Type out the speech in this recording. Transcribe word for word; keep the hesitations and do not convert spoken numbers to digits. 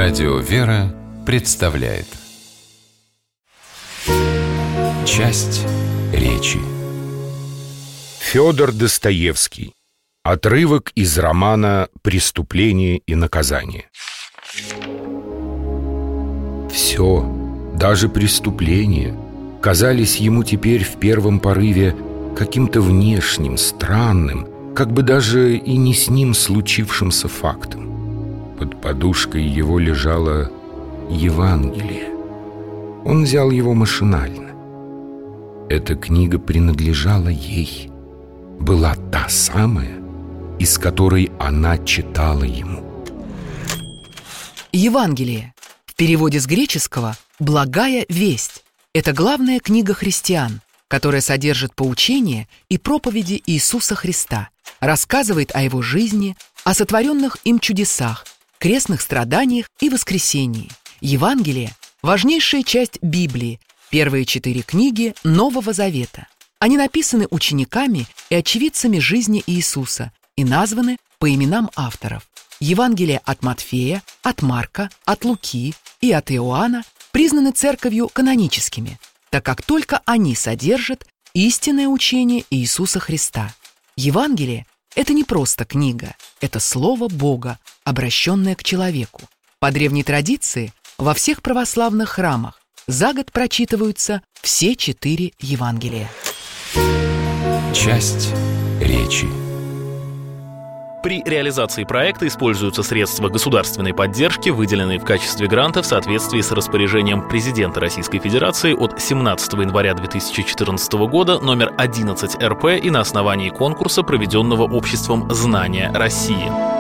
Радио «Вера» представляет часть речи. Федор Достоевский. Отрывок из романа «Преступление и наказание». Все, даже преступления, казались ему теперь в первом порыве каким-то внешним, странным, как бы даже и не с ним случившимся фактом. Под подушкой его лежало Евангелие. Он взял его машинально. Эта книга принадлежала ей, была та самая, из которой она читала ему. Евангелие. В переводе с греческого «благая весть». Это главная книга христиан, которая содержит поучения и проповеди Иисуса Христа, рассказывает о Его жизни, о сотворенных им чудесах, крестных страданиях и воскресении. Евангелие – важнейшая часть Библии, первые четыре книги Нового Завета. Они написаны учениками и очевидцами жизни Иисуса и названы по именам авторов. Евангелия от Матфея, от Марка, от Луки и от Иоанна признаны церковью каноническими, так как только они содержат истинное учение Иисуса Христа. Евангелие – это не просто книга, это Слово Бога, обращенное к человеку. По древней традиции во всех православных храмах за год прочитываются все четыре Евангелия. Часть речи. При реализации проекта используются средства государственной поддержки, выделенные в качестве гранта в соответствии с распоряжением президента Российской Федерации от семнадцатого января две тысячи четырнадцатого года номер одиннадцать эр пэ и на основании конкурса, проведенного обществом «Знания России».